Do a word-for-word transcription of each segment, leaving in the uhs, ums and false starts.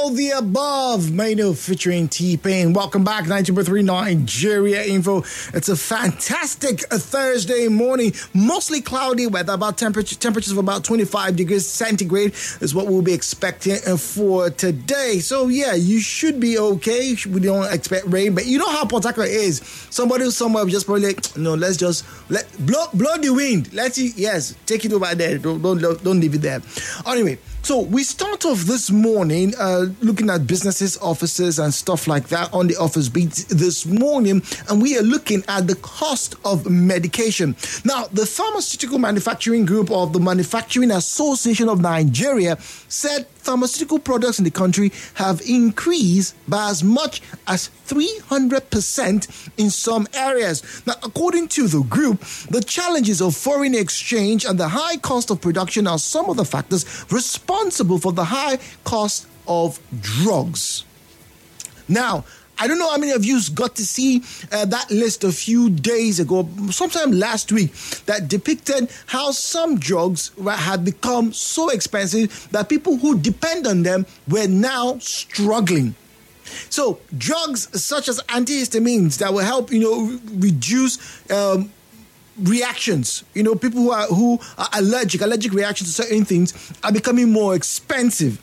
all the above. Mano featuring T-Pain. Welcome back, ninety point three Nigeria Info. It's a fantastic Thursday morning. Mostly cloudy weather, about temperature, temperatures of about twenty-five degrees centigrade is what we'll be expecting for today. So, yeah, you should be okay. We don't expect rain, but you know how Port Harcourt is. Somebody somewhere just probably like, no, let's just let blow, blow the wind. Let's, yes, take it over there. Don't, don't, don't leave it there. Anyway, so we start off this morning uh, looking at businesses, offices, and stuff like that on the office beat this morning, and we are looking at the cost of medication. Now, the Pharmaceutical Manufacturing Group of the Manufacturing Association of Nigeria said pharmaceutical products in the country have increased by as much as three hundred percent in some areas. Now, according to the group, the challenges of foreign exchange and the high cost of production are some of the factors responsible for the high cost of drugs. Now, I don't know how many of you got to see uh, that list a few days ago, sometime last week, that depicted how some drugs had become so expensive that people who depend on them were now struggling. So drugs such as antihistamines that will help, you know, reduce um, reactions, you know, people who are who are allergic, allergic reactions to certain things are becoming more expensive.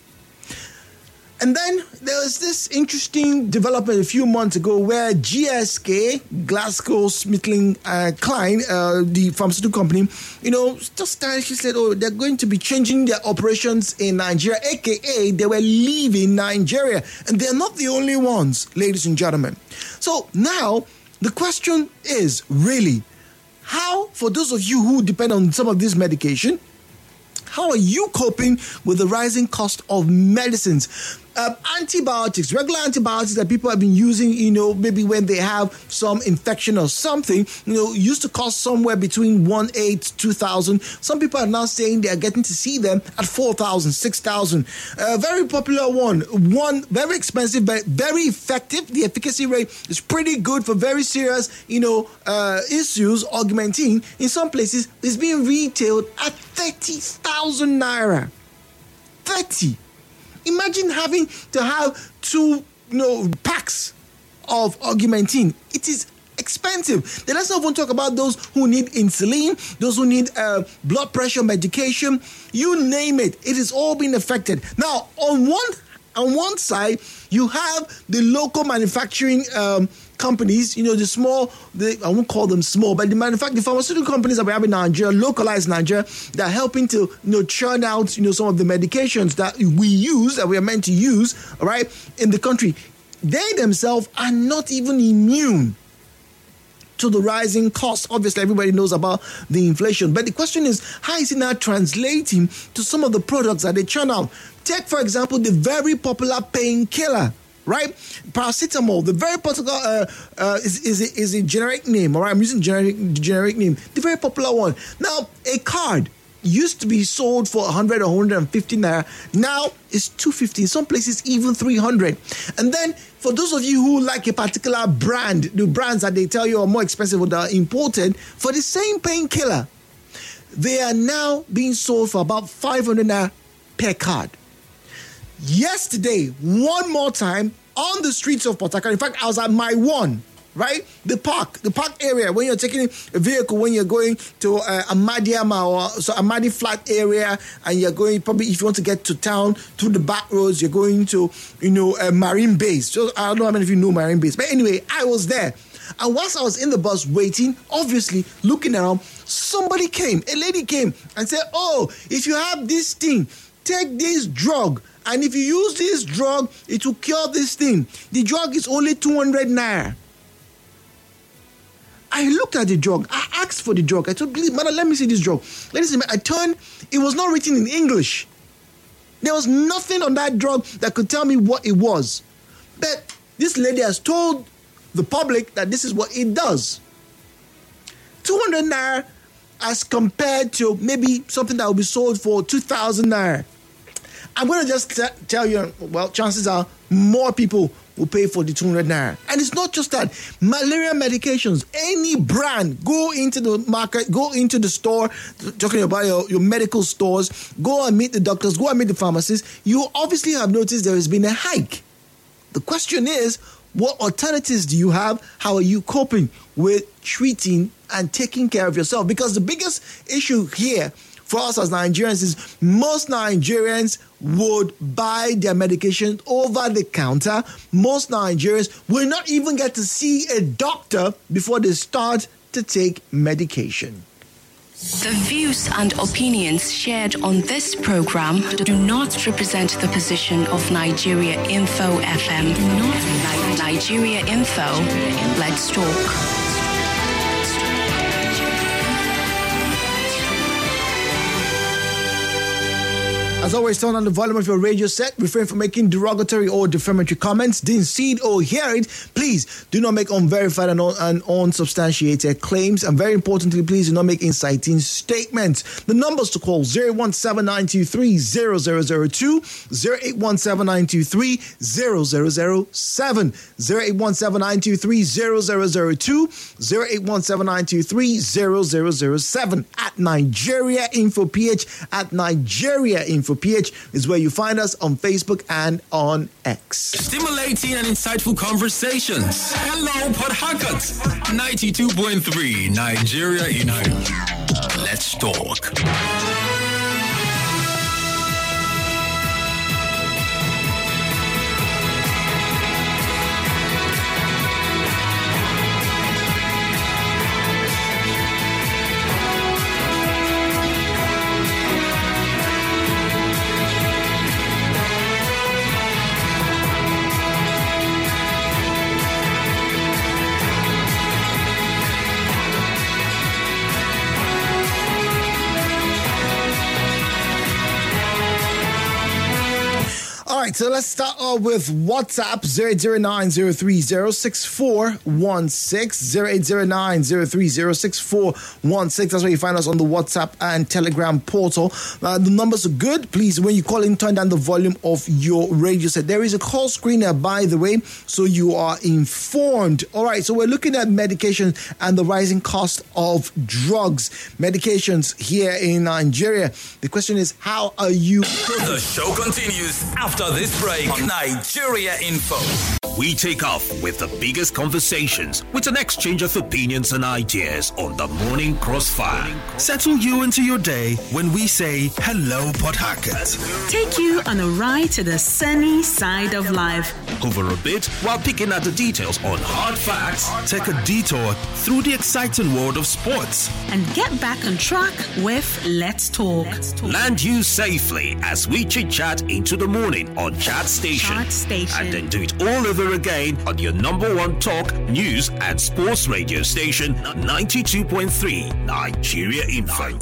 And then there was this interesting development a few months ago where G S K, GlaxoSmithKline, uh, Kline, uh, the pharmaceutical company, you know, just started, she said, oh, they're going to be changing their operations in Nigeria, aka they were leaving Nigeria. And they're not the only ones, ladies and gentlemen. So now the question is really, how, for those of you who depend on some of this medication, how are you coping with the rising cost of medicines? Um, antibiotics, regular antibiotics that people have been using, you know, maybe when they have some infection or something, you know, used to cost somewhere between one eight to two thousand. Some people are now saying they are getting to see them at four thousand, six thousand. A very popular one, one very expensive but very effective. The efficacy rate is pretty good for very serious, you know, uh, issues. Augmentin, in some places, is being retailed at thirty thousand naira. thirty. Imagine having to have two, you know, packs of Augmentin. It is expensive. Then let's not even talk about those who need insulin, those who need uh, blood pressure medication. You name it. It is all being affected. Now, on one on one side, you have the local manufacturing um, companies, you know, the small, the, I won't call them small, but the manufacturing, the pharmaceutical companies that we have in Nigeria, localized Nigeria, that are helping to, you know, churn out, you know, some of the medications that we use, that we are meant to use, all right, in the country. They themselves are not even immune to the rising costs. Obviously, everybody knows about the inflation. But the question is, how is it now translating to some of the products that they churn out? Take, for example, the very popular painkiller, right? Paracetamol, the very popular, uh, uh, is, is, a, is a generic name, all right? I'm using generic generic name. The very popular one. Now, a card used to be sold for one hundred or one hundred fifty naira. Now it's two hundred fifty. In some places, even three hundred. And then, for those of you who like a particular brand, the brands that they tell you are more expensive or that are imported, for the same painkiller, they are now being sold for about five hundred naira per card. Yesterday, one more time, on the streets of Port Harcourt, in fact, I was at my one, right? The park, the park area, when you're taking a vehicle, when you're going to uh, Amadiama or so Amadi Flat area, and you're going, probably if you want to get to town through the back roads, you're going to, you know, uh, Marine Base. So I don't know how many of you know Marine Base. But anyway, I was there. And whilst I was in the bus waiting, obviously looking around, somebody came, a lady came and said, oh, if you have this thing, take this drug. And if you use this drug, it will cure this thing. The drug is only two hundred naira. I looked at the drug. I asked for the drug. I told, please, madam, let me see this drug. Let me see. I turned. It was not written in English. There was nothing on that drug that could tell me what it was. But this lady has told the public that this is what it does. two hundred naira as compared to maybe something that will be sold for two thousand naira. I'm going to just t- tell you, well, chances are more people will pay for the two hundred naira. And it's not just that. Malaria medications, any brand, go into the market, go into the store, talking about your, your medical stores, go and meet the doctors, go and meet the pharmacists. You obviously have noticed there has been a hike. The question is, what alternatives do you have? How are you coping with treating and taking care of yourself? Because the biggest issue here for us as Nigerians is most Nigerians would buy their medication over the counter. Most Nigerians will not even get to see a doctor before they start to take medication. The views and opinions shared on this program do not represent the position of Nigeria Info F M. Not Nigeria Info. Let's talk. As always, turn on the volume of your radio set. Refrain from making derogatory or defamatory comments. Didn't see it or hear it. Please do not make unverified and, un- and unsubstantiated claims. And very importantly, please do not make inciting statements. The numbers to call zero one seven nine two three zero zero zero two, zero eight one seven nine two three zero zero zero seven, zero eight one seven nine two three zero zero zero two, zero eight one seven nine two three zero zero zero seven. At Nigeria Info P H, at Nigeria Info P H is where you find us on Facebook and on X. Stimulating and insightful conversations. Hello, Port Harcourt. ninety-two point three Nigeria Info. Let's talk. All right, so let's start off with WhatsApp zero eight zero nine zero three zero six four one six, zero eight zero nine zero three zero six four one six. That's where you find us on the WhatsApp and Telegram portal. Uh, the numbers are good. Please, when you call in, turn down the volume of your radio set. There is a call screener, by the way, so you are informed. All right, so we're looking at medication and the rising cost of drugs. Medications here in Nigeria. The question is, how are you? The show continues after this break on Nigeria Info. We take off with the biggest conversations with an exchange of opinions and ideas on the Morning Crossfire. Settle you into your day when we say hello, Port Harcourt. Take you on a ride to the sunny side of life. Over a bit while picking at the details on hard facts. Take a detour through the exciting world of sports. And get back on track with Let's Talk. Let's Talk. Land you safely as we chit-chat into the morning on Chat Station. Chat Station. And then do it all over again on your number one talk, news and sports radio station, ninety-two point three Nigeria Info.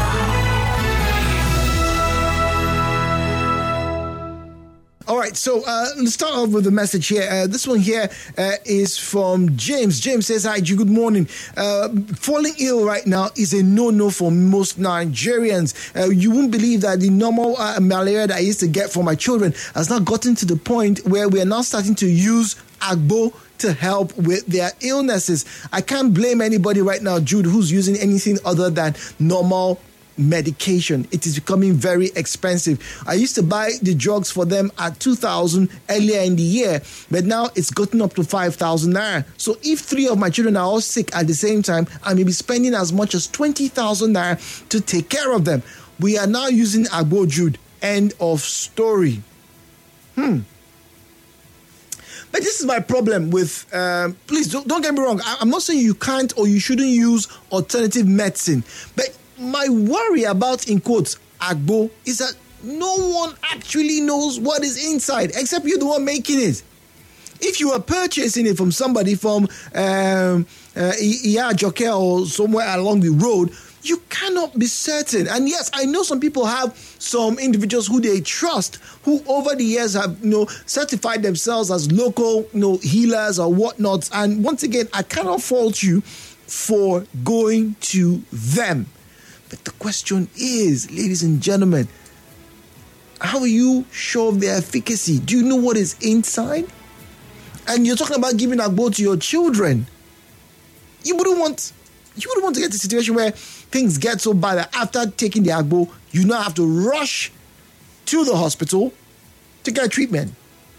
All right, so uh, let's start off with the message here. Uh, this one here uh, is from James. James says, hi, G, good morning. Uh, falling ill right now is a no-no for most Nigerians. Uh, you won't believe that the normal uh, malaria that I used to get for my children has now gotten to the point where we are now starting to use agbo to help with their illnesses. I can't blame anybody right now, Jude, who's using anything other than normal medication. It is becoming very expensive. I used to buy the drugs for them at two thousand earlier in the year, but now it's gotten up to five thousand naira. So if three of my children are all sick at the same time, I may be spending as much as twenty thousand naira to take care of them. We are now using agbo, Jude. End of story. Hmm. But this is my problem with, um, please don't, don't get me wrong. I, I'm not saying you can't or you shouldn't use alternative medicine, but my worry about, in quotes, agbo is that no one actually knows what is inside except you're the one making it. If you are purchasing it from somebody from um, uh, Iya Joke or somewhere along the road, you cannot be certain. And yes, I know some people have some individuals who they trust, who over the years have, you know, certified themselves as local, you know, healers or whatnot. And once again, I cannot fault you for going to them. But the question is, ladies and gentlemen, how are you sure of their efficacy? Do you know what is inside? and you're talking about giving agbo to your children, you wouldn't want you wouldn't want to get to a situation where things get so bad that after taking the agbo, you now have to rush to the hospital to get treatment.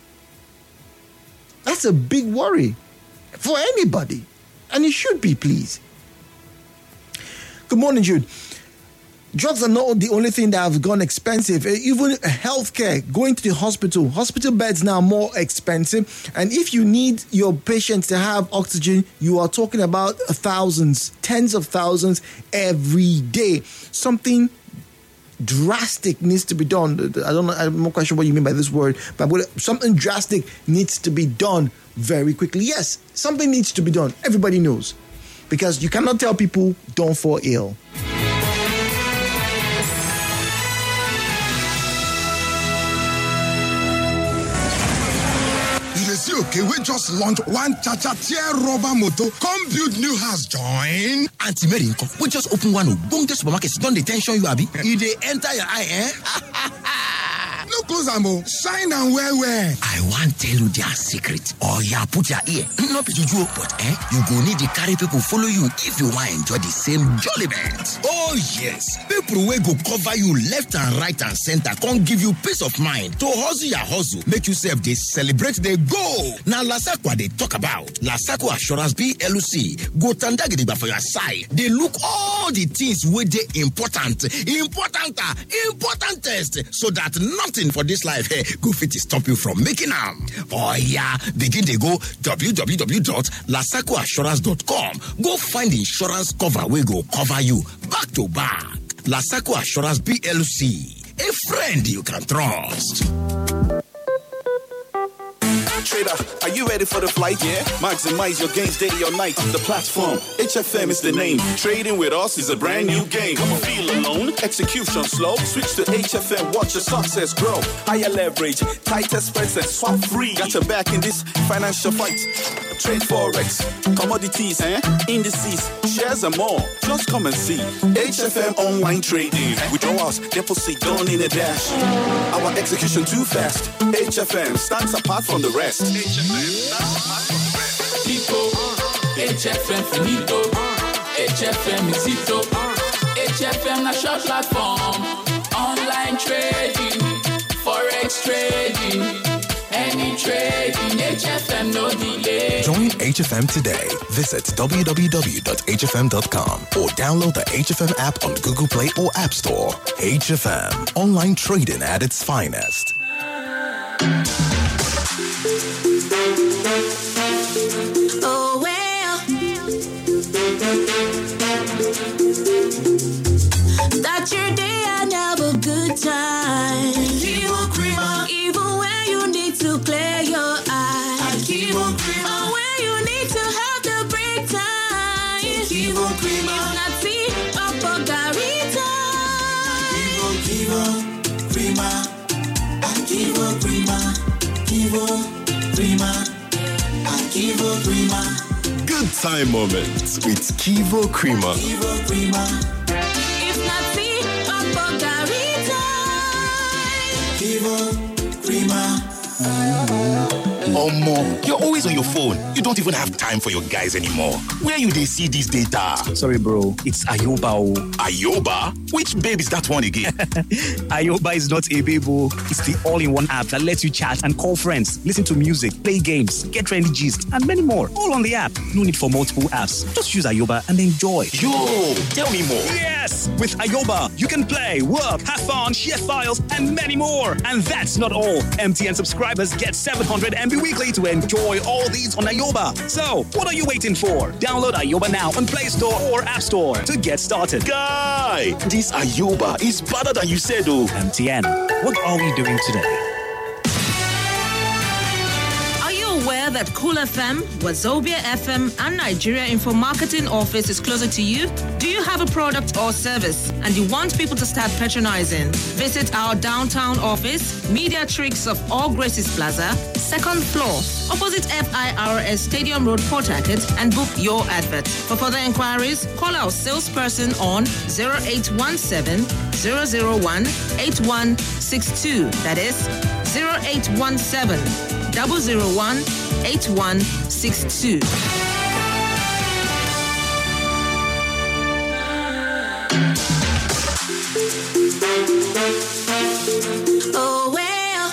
That's a big worry for anybody, and it should be, please. Good morning, Jude. Drugs are not the only thing that have gone expensive. Even healthcare, going to the hospital, hospital beds now are more expensive. And if you need your patients to have oxygen, you are talking about thousands, tens of thousands every day. Something drastic needs to be done. I don't know, I'm not quite sure what you mean by this word, but something drastic needs to be done very quickly. Yes, something needs to be done. Everybody knows. Because you cannot tell people don't fall ill. Okay, we just launched one cha-cha tear rubber motor. Come build new house, join. Auntie Mary, we just open one of Bunge supermarkets. Don't they tension you, Abby? You they enter your eye, eh? No close, Ambo. Shine and wear wear. I want tell you their secret. Oh, yeah, put your ear. Not be juju, but eh, you go need to carry people follow you if you want to enjoy the same jollibet. Oh, yes. People will go cover you left and right and center. Can't give you peace of mind. To hustle your hustle. Make yourself they celebrate they go. Now, Lasakwa they talk about. Lasako Assurance P L C. Go Tandagidiba for your side. They look all the things where they important. Important, important test. So that nothing for this life hey, go fit to stop you from making them. Oh, yeah. Begin they go w w w dot lasako assurance dot com. Go find insurance cover we go cover you back to back. Lasako Assurance P L C. A friend you can trust. Trader, are you ready for the flight? Yeah. Maximize your gains day or night. The platform, H F M is the name. Trading with us is a brand new game. Come on, feel alone. Execution slow. Switch to H F M. Watch your success grow. Higher leverage, tighter spreads and swap free. Got your back in this financial fight. Trade forex, commodities, eh? Indices, shares and more. Just come and see. H F M online trading. Withdrawals, deposit done in a dash. Our execution too fast. H F M stands apart from the rest. H F M stands apart from the rest. Tipo, H F M finito. H F M is ito. H F M na short platform. Online trading, forex trading. Any trading, H F M no delay. Join H F M today. Visit w w w dot h f m dot com or download the H F M app on Google Play or App Store. H F M, online trading at its finest. Oh well, start your day and have a good time. Kivo Creamer, even when you need to clear your eyes. Kivo Creamer, or when you need to have the break time. Kivo Creamer, if not tea or margarita. Kivo Kivo Creamer, Kivo Creamer, Kivo Creamer, Kivo Creamer. Good time moments with Kivo Creamer. Kivo Creamer. If not tea or margarita. Kivo Creamer. Omo, you're always on your phone. You don't even have time for your guys anymore. Where you they see this data? Sorry, bro. It's Ayoba. Ayoba? Which babe is that one again? Ayoba is not a babe. It's the all-in-one app that lets you chat and call friends, listen to music, play games, get trendy gist, and many more. All on the app. No need for multiple apps. Just use Ayoba and enjoy. Yo, tell me more. Yes! With Ayoba, you can play, work, have fun, share files, and many more. And that's not all. M T N subscribers get seven hundred M B weekly to enjoy all these on Ayoba. So, what are you waiting for? Download Ayoba now on Play Store or App Store to get started. Guy, this Ayoba is better than you said, oh. M T N, what are we doing today? Aware that Cool F M, Wazobia F M, and Nigeria Info Marketing Office is closer to you? Do you have a product or service and you want people to start patronizing? Visit our downtown office, Media Tricks of All Graces Plaza, second floor, opposite F I R S Stadium Road, Port Harcourt, and book your advert. For further inquiries, call our salesperson on zero eight one seven, zero zero one, eight one six two. That is zero eight one seven, zero zero one, eight one six two. Oh, well.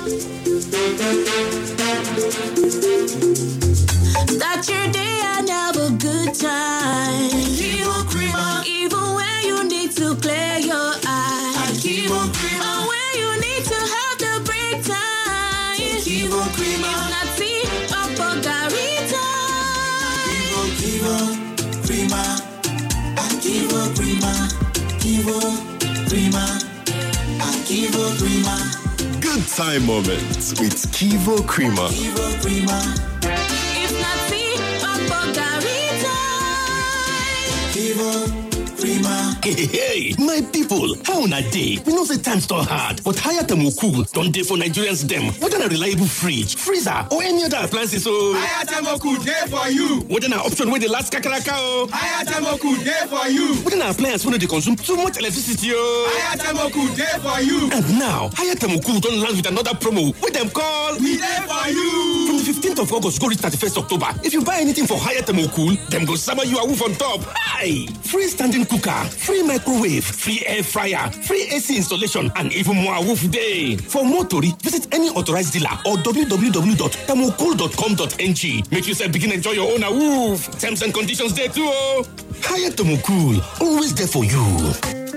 Start your day and have a good time. Kivo Creamer. Even when you need to clear your eyes. Kivo Creamer. Or when you need to have the break time. Kivo Creamer. If not tea or margarita. Kivo, Kivo Creamer. Kivo Creamer. Kivo Creamer. Kivo Creamer. Good time moments with Kivo Creamer. Kivo Creamer. If not tea or margarita. Kivo Creamer. Hey, hey, my people, how on a day? We know the time store hard, but Hayat Cool don't day for Nigerians them. Whether a reliable fridge, freezer, or any other appliances, so Hayat Cool day for you. Whether an option where the last kakaraka, oh Hayat Cool day for you. Whether an appliance when they consume too much electricity, oh Hayat Cool day for you. And now, Hayat Cool don't land with another promo. What them call? We there for you. From the fifteenth of August, go reach thirty-first October. If you buy anything for Hayat Cool, them go summer you a woof on top. Hi! Free standing cooker, free microwave, free air fryer, free A C installation, and even more woof day. For more Tori, visit any authorized dealer or w w w dot thermocool dot com dot n g. Make yourself begin enjoy your own woof. Terms and conditions there too. Higher Thermocool, always there for you.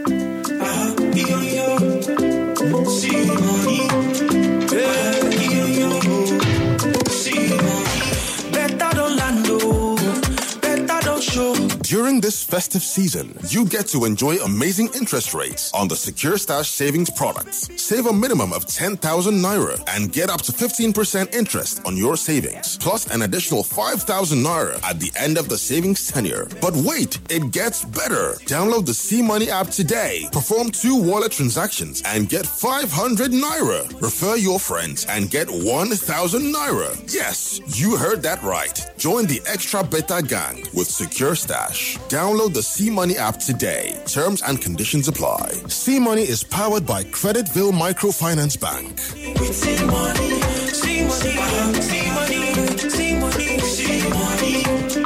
Better don't land, better don't show. During this festive season, you get to enjoy amazing interest rates on the Secure Stash savings products. Save a minimum of ten thousand naira and get up to fifteen percent interest on your savings, plus an additional five thousand naira at the end of the savings tenure. But wait, it gets better. Download the C-Money app today, perform two wallet transactions and get five hundred naira. Refer your friends and get one thousand naira. Yes, you heard that right. Join the extra beta gang with Secure Stash. Download the C-Money app today. Terms and conditions apply. C-Money is powered by Creditville Microfinance Bank. With C-Money, C-Money, C-Money, C-Money, C-Money.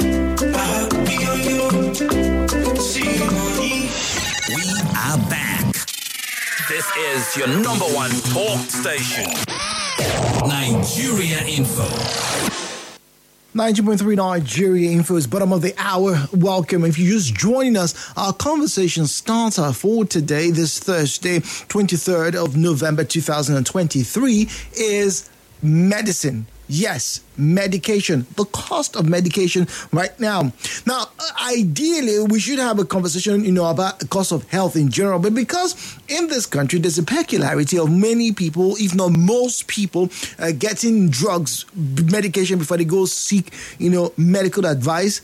C-Money. We are back. This is your number one talk station. Nigeria Info. ninety point three Nigeria Info is bottom of the hour. Welcome. If you're just joining us, our conversation starter for today, this Thursday, twenty-third of November two thousand twenty-three, is medicine. Yes, medication, the cost of medication right now. Now, ideally, we should have a conversation, you know, about the cost of health in general. But because in this country, there's a peculiarity of many people, if not most people, uh, getting drugs, medication before they go seek, you know, medical advice,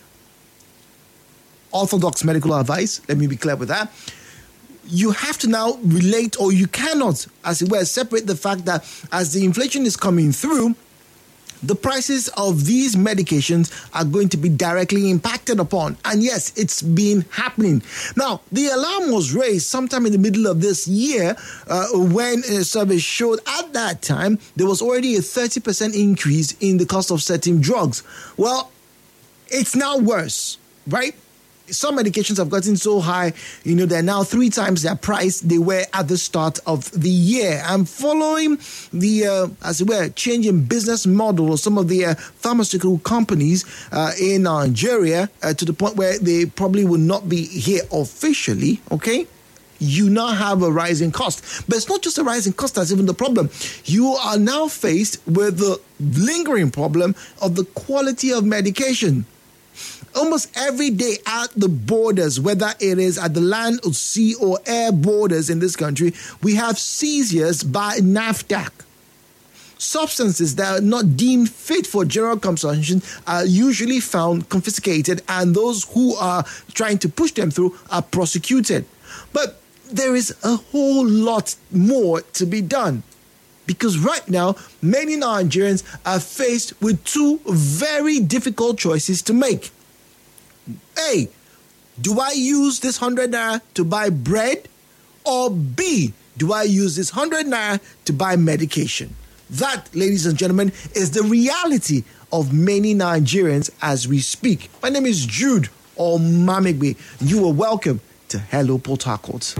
orthodox medical advice. Let me be clear with that. You have to now relate, or you cannot, as it were, separate the fact that as the inflation is coming through, the prices of these medications are going to be directly impacted upon. And yes, it's been happening. Now, the alarm was raised sometime in the middle of this year uh, when a survey showed at that time there was already a thirty percent increase in the cost of certain drugs. Well, it's now worse, right? Some medications have gotten so high, you know, they're now three times their price they were at the start of the year. And following the, uh, as it were, change in business model of some of the uh, pharmaceutical companies uh, in Nigeria uh, to the point where they probably will not be here officially, okay? You now have a rising cost. But it's not just a rising cost that's even the problem. You are now faced with the lingering problem of the quality of medication. Almost every day at the borders, whether it is at the land or sea or air borders in this country, we have seizures by NAFDAC. Substances that are not deemed fit for general consumption are usually found confiscated, and those who are trying to push them through are prosecuted. But there is a whole lot more to be done. Because right now, many Nigerians are faced with two very difficult choices to make. A, do I use this one hundred naira to buy bread? Or B, do I use this one hundred naira to buy medication? That, ladies and gentlemen, is the reality of many Nigerians as we speak. My name is Jude Omamigbe. You are welcome to Hello Port Harcourt.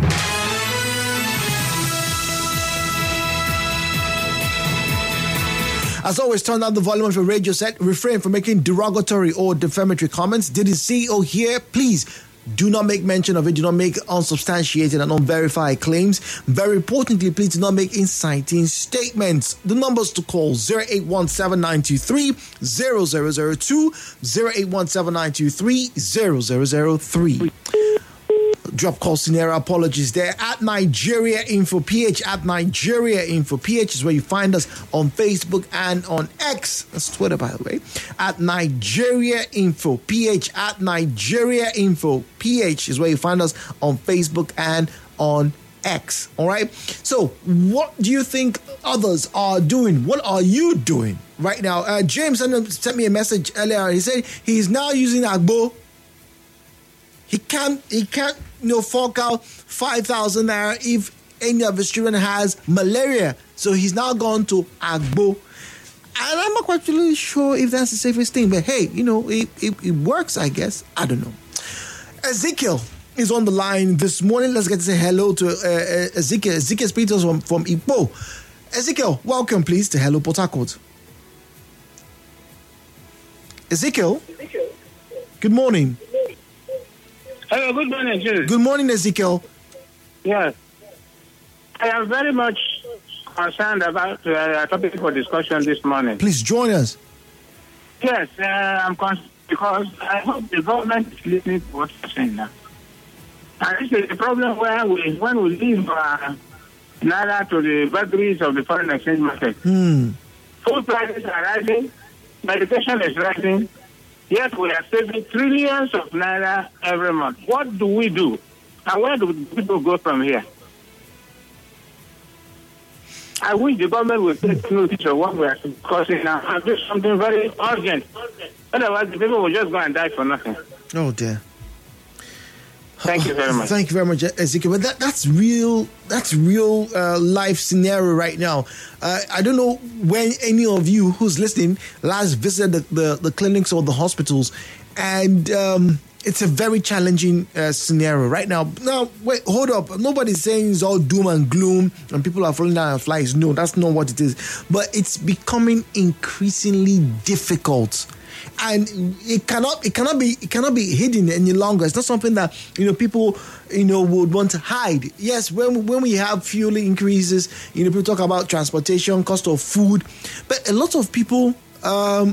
As always, turn down the volume of your radio set. Refrain from making derogatory or defamatory comments. Did the C E O hear? Please do not make mention of it. Do not make unsubstantiated and unverified claims. Very importantly, please do not make inciting statements. The numbers to call zero eight one seven nine two three zero zero zero two, zero eight one seven nine two three zero zero zero three. Drop call scenario, apologies there. At Nigeria Info P H, at Nigeria Info P H is where you find us on Facebook and on X. That's Twitter, by the way. At Nigeria Info P H, at Nigeria Info P H is where you find us on Facebook and on X. All right. So, what do you think others are doing? What are you doing right now? Uh, James sent me a message earlier. He said he's now using Agbo. He can't, he can't, you know, fork out five thousand naira if any of his children has malaria. So he's now gone to Agbo. And I'm not quite really sure if that's the safest thing. But hey, you know, it, it, it works, I guess. I don't know. Ezekiel is on the line this morning. Let's get to say hello to uh, Ezekiel. Ezekiel speaks to us from, from Ipo. Ezekiel, welcome, please, to Hello Port Harcourt. Ezekiel, good morning. Hello, good morning, Jude. Good morning, Ezekiel. Yes. I am very much concerned about uh, a topic for discussion this morning. Please join us. Yes, uh, I'm concerned because I hope the government is listening to what you're saying now. And this is the problem where we, when we leave uh, Naira to the vagaries of the foreign exchange market. Hmm. Food prices are rising, medication is rising, yet we are saving trillions of Naira every month. What do we do? And where do people go from here? I wish the government would take notice of what we are discussing now and do something very urgent. Otherwise, the people will just go and die for nothing. Oh, dear. Thank you very much. Thank you very much, Ezekiel. But that, that's real, that's real uh, life scenario right now. Uh, I don't know when any of you who's listening last visited the, the, the clinics or the hospitals, and um, it's a very challenging uh, scenario right now. Now, wait, hold up. Nobody's saying it's all doom and gloom and people are falling down and flies. No, that's not what it is. But it's becoming increasingly difficult. And it cannot, it cannot be, it cannot be hidden any longer. It's not something that, you know, people, you know, would want to hide. Yes, when when we have fuel increases, you know, people talk about transportation, cost of food, but a lot of people um,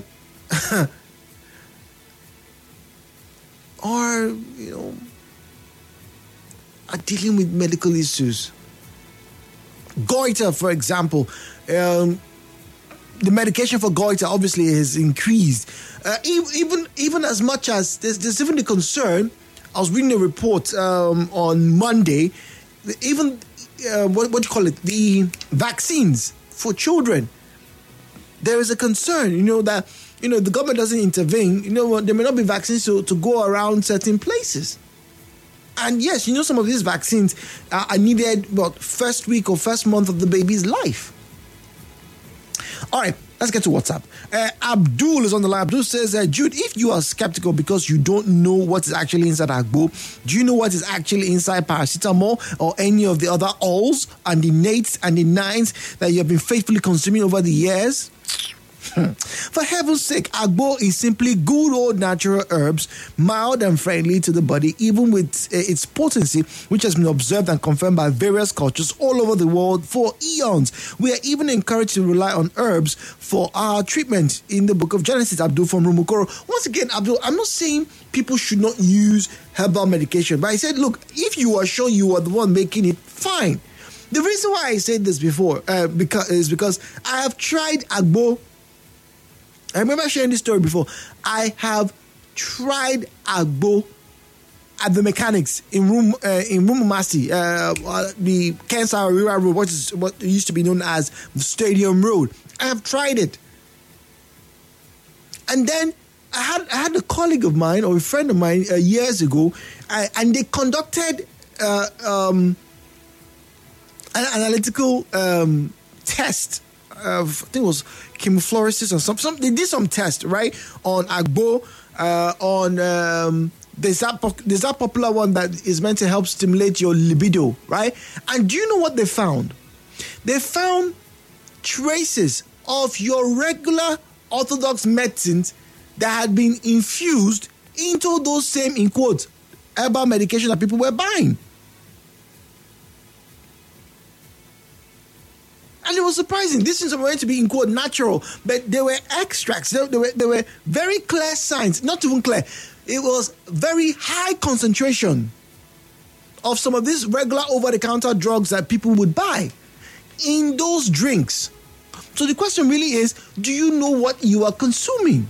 are, you know, are dealing with medical issues. Goiter, for example. Um, The medication for goiter obviously has increased. Uh, even even as much as there's, there's even the concern. I was reading a report um, on Monday. Even uh, what what do you call it? The vaccines for children. There is a concern, you know, that you know the government doesn't intervene. You know, there may not be vaccines to, to go around certain places. And yes, you know, some of these vaccines are, are needed what first week or first month of the baby's life. All right, let's get to WhatsApp. Uh, Abdul is on the line. Abdul says, uh, Jude, if you are skeptical because you don't know what is actually inside Agbo, do you know what is actually inside paracetamol or any of the other alls and the nates and the nines that you have been faithfully consuming over the years? For heaven's sake, Agbo is simply good old natural herbs, mild and friendly to the body, even with uh, its potency, which has been observed and confirmed by various cultures all over the world for eons. We are even encouraged to rely on herbs for our treatment in the book of Genesis. Abdul from Rumukoro. Once again, Abdul, I'm not saying people should not use herbal medication, but I said, look, if you are sure you are the one making it, fine. The reason why I said this before uh, because, is because I have tried Agbo. I remember sharing this story before. I have tried Agbo at the mechanics in room uh, in Rumumasi, uh, uh, the Kansas Road, what is what used to be known as the Stadium Road. I have tried it, and then I had I had a colleague of mine or a friend of mine uh, years ago, uh, and they conducted uh, um, an analytical um, test. uh, I think it was chemofluorescence or some, some. They did some test, right, on Agbo, uh, on um, there's that po- there's that popular one that is meant to help stimulate your libido, right? And do you know what they found? They found traces of your regular orthodox medicines that had been infused into those same, in quotes, herbal medication that people were buying. And it was surprising. These things were meant to be, in quote, natural, but they were extracts. They, they, were, they were very clear signs, not even clear. It was very high concentration of some of these regular over-the-counter drugs that people would buy in those drinks. So the question really is, do you know what you are consuming?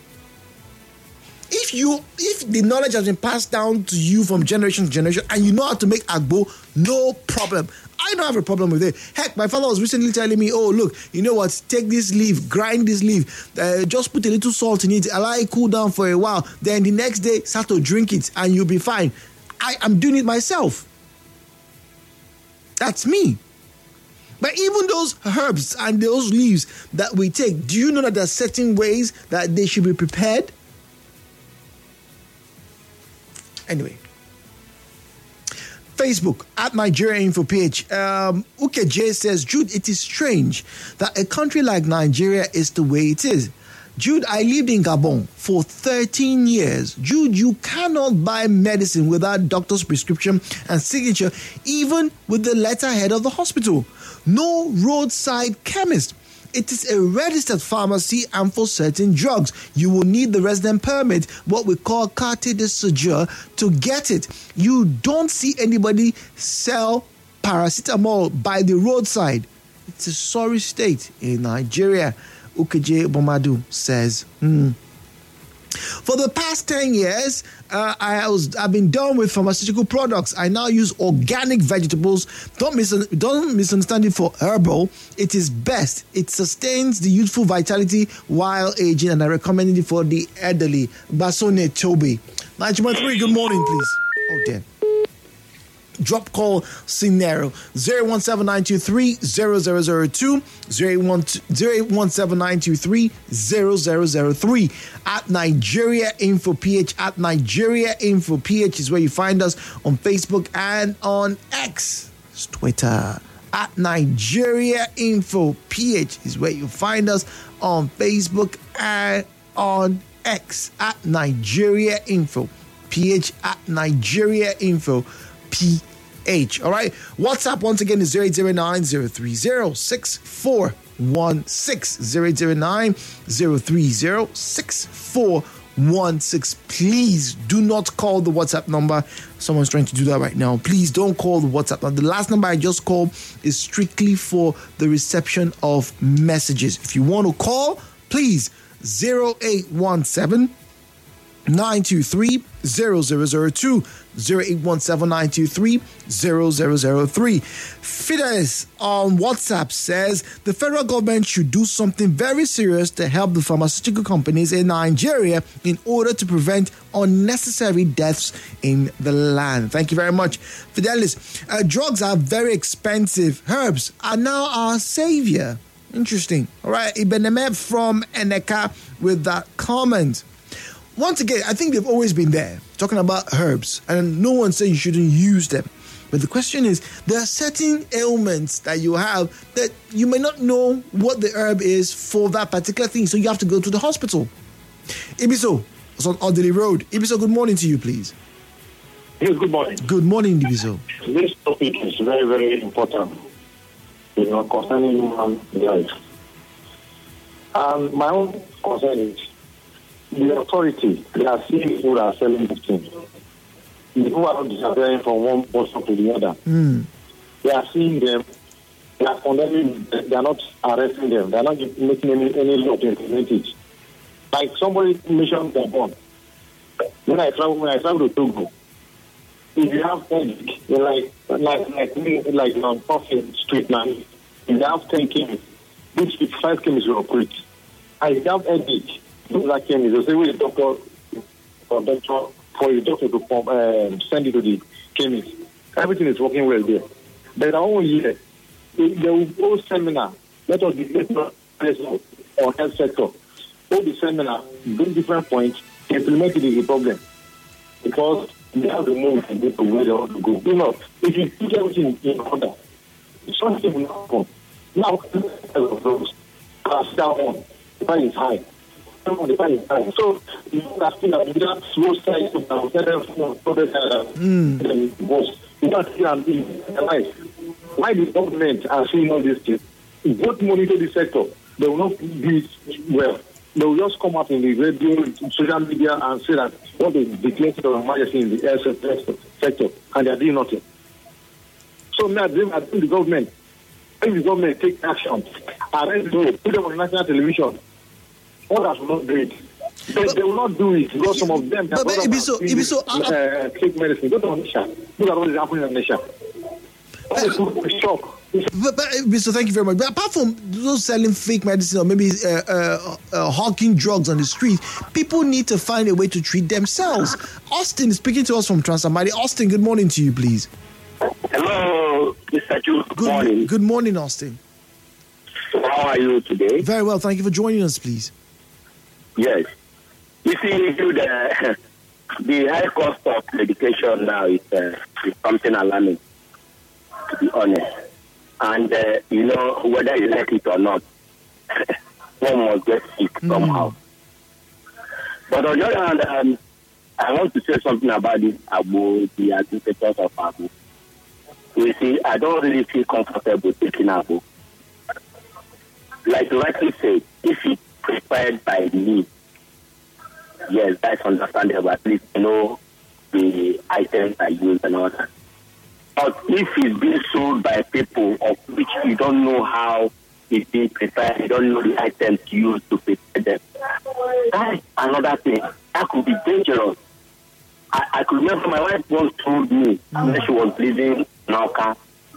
If you, if the knowledge has been passed down to you from generation to generation and you know how to make agbo, no problem. I don't have a problem with it. Heck, my father was recently telling me, oh, look, you know what, take this leaf, grind this leaf, uh, just put a little salt in it, allow it cool down for a while, then the next day start to drink it and you'll be fine. I am doing it myself. That's me. But even those herbs and those leaves that we take, do you know that there are certain ways that they should be prepared? Anyway. Facebook, at Nigeria Info Page. Um, Uke J says, Jude, it is strange that a country like Nigeria is the way it is. Jude, I lived in Gabon for thirteen years. Jude, you cannot buy medicine without doctor's prescription and signature, even with the letterhead of the hospital. No roadside chemist. It is a registered pharmacy, and for certain drugs, you will need the resident permit, what we call carte de séjour, to get it. You don't see anybody sell paracetamol by the roadside. It's a sorry state in Nigeria. Ukeje Bomadu says, hmm. For the past ten years, uh, I was, I've been done with pharmaceutical products. I now use organic vegetables. Don't, mis- don't misunderstand it for herbal. It is best. It sustains the youthful vitality while aging, and I recommend it for the elderly. Basone Toby. ninety-one point three, good morning, please. Oh, dear. Drop call scenario zero one seven nine two three zero zero zero two zero eight one seven nine two three zero zero zero three at Nigeria Info P H at Nigeria Info P H is where you find us on Facebook and on X. It's Twitter at Nigeria Info P H is where you find us on Facebook and on X at Nigeria Info P H at Nigeria Info P H. All right. WhatsApp once again is zero eight zero nine zero three zero six four one six zero eight zero nine zero three zero six four one six. Please do not call the WhatsApp number. Someone's trying to do that right now. Please don't call the WhatsApp number. The last number I just called is strictly for the reception of messages. If you want to call, please zero eight one seven nine two three zero zero zero two zero eight one seven nine two three zero zero zero three. Fides on WhatsApp says the federal government should do something very serious to help the pharmaceutical companies in Nigeria in order to prevent unnecessary deaths in the land. Thank you very much, Fidelis. Uh, drugs are very expensive. Herbs are now our savior. Interesting. All right, Ibeneme from Eneka with that comment. Once again, I think they've always been there, talking about herbs, and no one said you shouldn't use them. But the question is, there are certain ailments that you have that you may not know what the herb is for that particular thing, so you have to go to the hospital. Ibiso, it's on Audley Road. Ibiso, good morning to you, please. Yes, good morning. Good morning, Ibiso. This topic is very, very important, you know, concerning human life. And my own concern is, the authority, they are seeing people that are selling these things. People are not disappearing from one person to the other. Mm. They are seeing them, they are condemning, they are not arresting them, they are not making any, any law to implement it. Like somebody mentioned Gabon. When I travel, when I travel to Togo, if you have headache, like like like me, like on Coffee Street now, if you have ten chemists, which five chemists will operate. And if you have headache, that chemist, they say, well, the doctor, for doctor, for the doctor to come, um, send it to the chemist. Everything is working well there. But I won't hear. They will go seminar Let us debate on health sector. All the seminar, bring different points, implement it is a problem. Because they have to move and go to where they want to go. You know, if you put everything in order, something will not happen. Now, of those class down one, the price is high. The price is high. So, you know, still have that slow side to now, mm. was you can't see and be alive. Why the government are seeing all these things? Both monitor the sector, they will not do it well. They will just come up in the radio, social media, and say that what is declared of emergency in the health sector, and they are doing nothing. So now, I think the government, if the government take action, arrange those, put them on national television, others will not do it. They, they will not do it because some of them, but, but it be so, it be so, uh, uh, take medicine. Go to Nisha. Look at what is happening in Nisha. That is a shock. But, but so thank you very much. But apart from those selling fake medicine or maybe uh, uh, uh, hawking drugs on the street, people need to find a way to treat themselves. Austin is speaking to us from Transamadi. Austin, good morning to you, please. Hello, Mister Chu. Good, good morning. Good morning, Austin. How are you today? Very well. Thank you for joining us, please. Yes. You see, the, the high cost of medication now is, uh, is something alarming, to be honest. And, uh, you know, whether you like it or not, one must get sick mm. somehow. But on the other hand, um, I want to say something about this about the administrators of Abu. You see, I don't really feel comfortable taking Abu. Like you rightly said, if it's prepared by me, yes, that's understandable. At least you know the items I use and all that. But if it's being sold by people of which you don't know how it's being prepared, you don't know the items used to prepare them, that's another thing. That could be dangerous. I, I could remember my wife once told me mm. when she was living in Nauka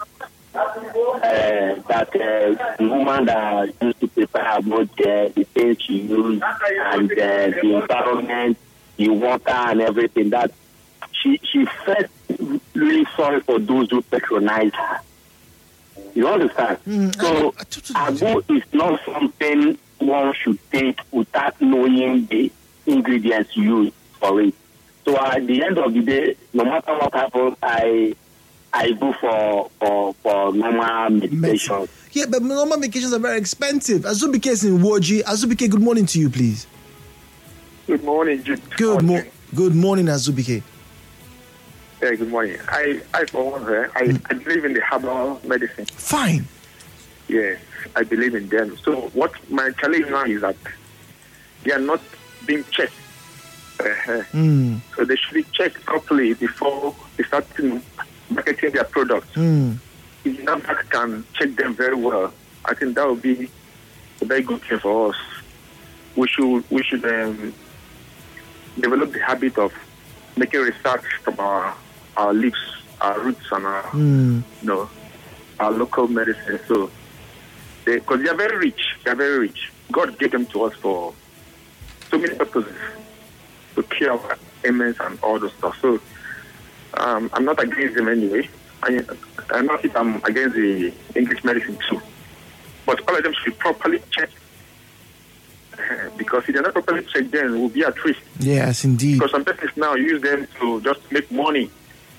uh, that uh, the woman that used to prepare about uh, the things she used and uh, the environment, the water and everything, that she, she felt really sorry for those who patronize her. You understand? Mm, so, Abu is not something one should take without knowing the ingredients used for it. So at the end of the day, no matter what happens, I I go for for, for normal medication. Yeah, but normal medications are very expensive. Azubike is in Woji. Azubike, good morning to you, please. Good morning, Jude. Good morning. Good morning, Azubike. Yeah, good morning. I, I for one, I, mm. I believe in the herbal medicine. Fine. Yes, I believe in them. So what my challenge now is that they are not being checked. Uh-huh. Mm. So they should be checked properly before they start marketing their products. Mm. If NAFDAC can check them very well, I think that would be a very good thing for us. We should we should um, develop the habit of making research from our our leaves, our roots, and our mm. you know our local medicine. So, because they, they are very rich, they are very rich. God gave them to us for so many purposes, to cure our ailments and all those stuff. So, um, I'm not against them anyway. I, I'm not if I'm against the English medicine too. But all of them should be properly checked. Because if they're not properly checked, then we'll be at risk. Yes, indeed. Because some persons now use them to just make money.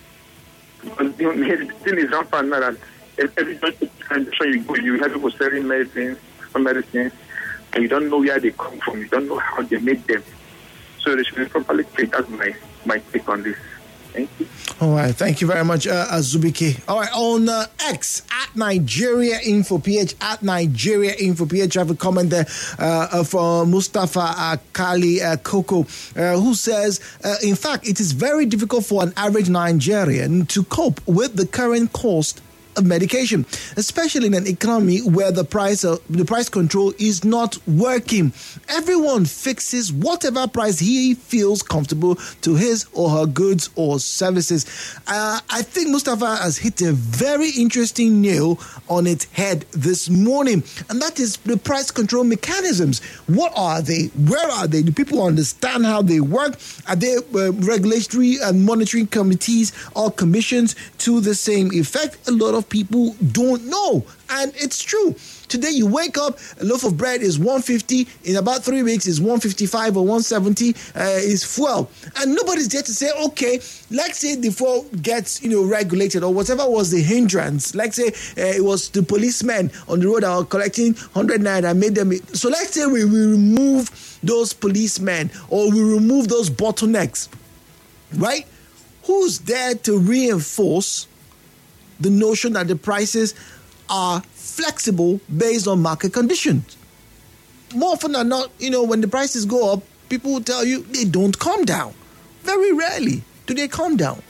And you know, the thing is rampant now that every condition you go, you have people selling medicines, some medicines, and you don't know where they come from. You don't know how they made them. So they should be properly checked. That's my, my take on this. Thank you. All right, thank you very much, uh, Azubike. All right, on uh, X, at Nigeria Info P H, at Nigeria Info P H, I have a comment there uh, uh, from Mustafa uh, Kali uh, Koko, uh, who says, uh, in fact, it is very difficult for an average Nigerian to cope with the current cost of medication, especially in an economy where the price of, the price control is not working. Everyone fixes whatever price he feels comfortable to his or her goods or services. Uh, I think Mustafa has hit a very interesting nail on its head this morning, and that is the price control mechanisms. What are they? Where are they? Do people understand how they work? Are there uh, regulatory and monitoring committees or commissions to the same effect? A lot of of people don't know. And it's true. Today you wake up, a loaf of bread is one fifty. In about three weeks, it's one fifty-five or one seventy. Uh, is fuel. And nobody's there to say, okay, let's say the fuel gets, you know, regulated or whatever was the hindrance. Let's say uh, it was the policemen on the road that were collecting one hundred naira and made them. So let's say we, we remove those policemen or we remove those bottlenecks, right? Who's there to reinforce the notion that the prices are flexible based on market conditions? More often than not, you know, when the prices go up, people will tell you they don't calm down. Very rarely do they calm down.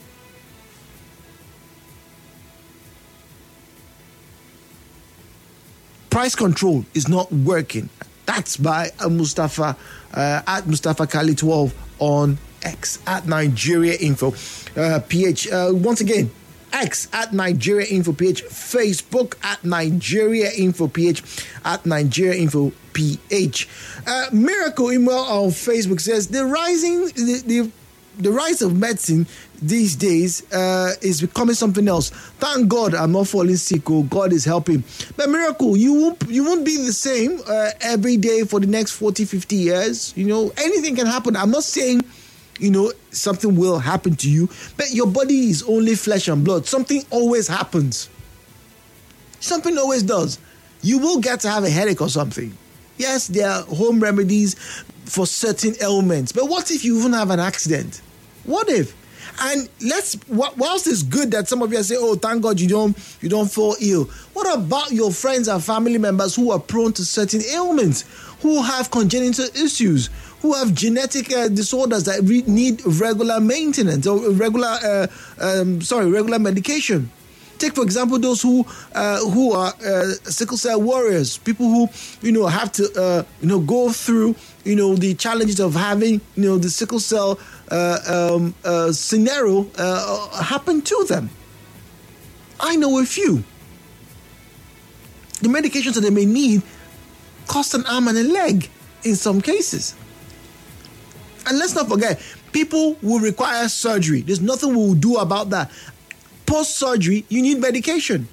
Price control is not working. That's by uh, Mustafa uh, at Mustafa Kali twelve on X at Nigeria Info uh, P H. Uh, once again, X at Nigeria Info P H, Facebook at Nigeria Info P H, at Nigeria Info P H. Uh, Miracle Email on Facebook says the rising the, the the rise of medicine these days uh, is becoming something else. Thank God I'm not falling sick. Oh, God is helping. But Miracle, you won't you won't be the same uh, every day for the next forty, fifty years. You know, anything can happen. I'm not saying, you know, something will happen to you, but your body is only flesh and blood. Something always happens. Something always does. You will get to have a headache or something. Yes, there are home remedies for certain ailments, but what if you even have an accident? What if? And let's, whilst it's good that some of you say, oh, thank God you don't you don't fall ill. What about your friends and family members who are prone to certain ailments, who have congenital issues, who have genetic uh, disorders that re- need regular maintenance or regular, uh, um, sorry, regular medication? Take, for example, those who uh, who are uh, sickle cell warriors, people who, you know, have to, uh, you know, go through, you know, the challenges of having, you know, the sickle cell uh, um, uh, scenario uh, happen to them. I know a few. The medications that they may need cost an arm and a leg in some cases. And let's not forget, people will require surgery. There's nothing we will do about that. Post-surgery, you need medication.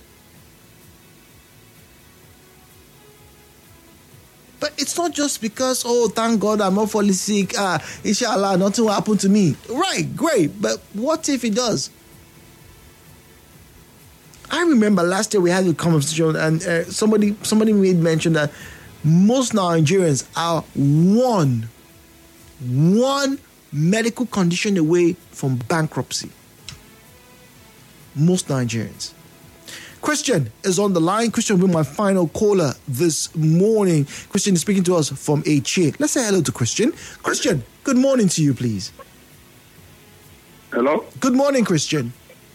But it's not just because, oh, thank God I'm not falling sick. Ah, inshallah, nothing will happen to me. Right, great. But what if it does? I remember last year we had a conversation and uh, somebody somebody made mention that most Nigerians are one, one medical condition away from bankruptcy. Most Nigerians. Christian is on the line. Christian will be my final caller this morning. Christian is speaking to us from Eche. Let's say hello to Christian. Christian, good morning to you, please. Hello? Good morning, Christian.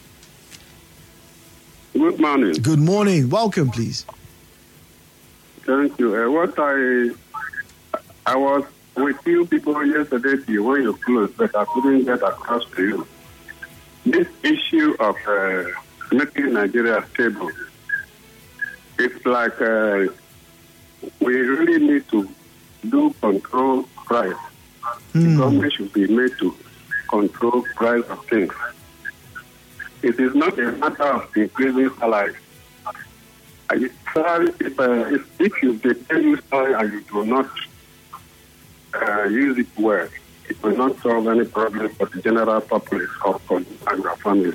Good morning. Good morning. Welcome, please. Thank you. Uh, what I I was with you people yesterday to you when you closed, but I couldn't get across to you. This issue of uh, making Nigeria stable, it's like uh, we really need to do control price. Mm. The government should be made to control price of things. It is not a matter of increasing salary. Salary, if, uh, if, if you pay you salary and you do not uh, use it well, it will not solve any problem for the general populace of and their families.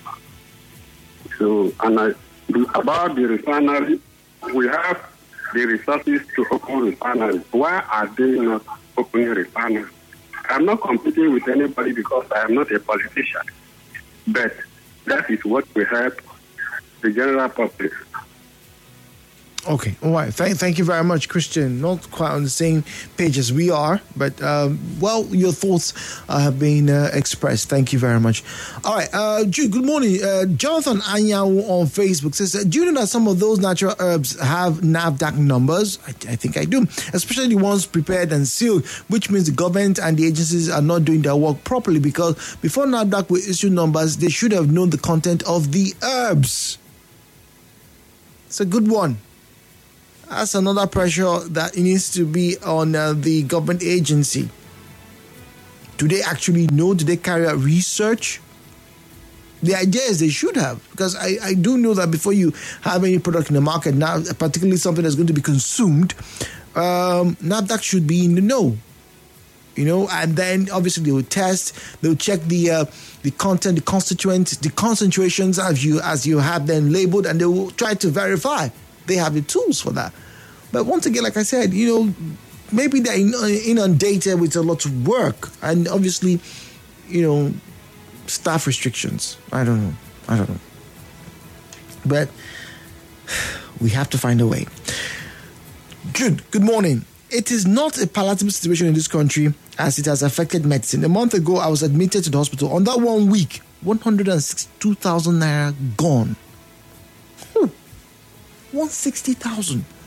So, and I, about the refinery, we have the resources to open refineries. Why are they not opening refineries? I'm not competing with anybody because I am not a politician. But that is what will help the general public. Okay, all right. Thank, thank you very much, Christian. Not quite on the same page as we are, but, um, well, your thoughts uh, have been uh, expressed. Thank you very much. All right, uh, Jude, good morning. Uh, Jonathan Anyanwu on Facebook says, do you know that some of those natural herbs have NAFDAC numbers? I, I think I do, especially the ones prepared and sealed, which means the government and the agencies are not doing their work properly because before NAFDAC will issue numbers, they should have known the content of the herbs. It's a good one. That's another pressure that needs to be on uh, the government agency. Do they actually know? Do they carry out research? The idea is they should have, because I, I do know that before you have any product in the market now, particularly something that's going to be consumed, um, NAFDAC should be in the know. You know, and then obviously they will test, they will check the uh, the content, the constituents, the concentrations as you as you have them labeled, and they will try to verify. They have the tools for that. But once again, like I said, you know, maybe they're inundated with a lot of work, and obviously, you know, staff restrictions. I don't know. I don't know. But we have to find a way. Good. Good morning. It is not a palatable situation in this country as it has affected medicine. A month ago, I was admitted to the hospital. On that one week, one hundred sixty-two thousand naira gone. one hundred sixty thousand.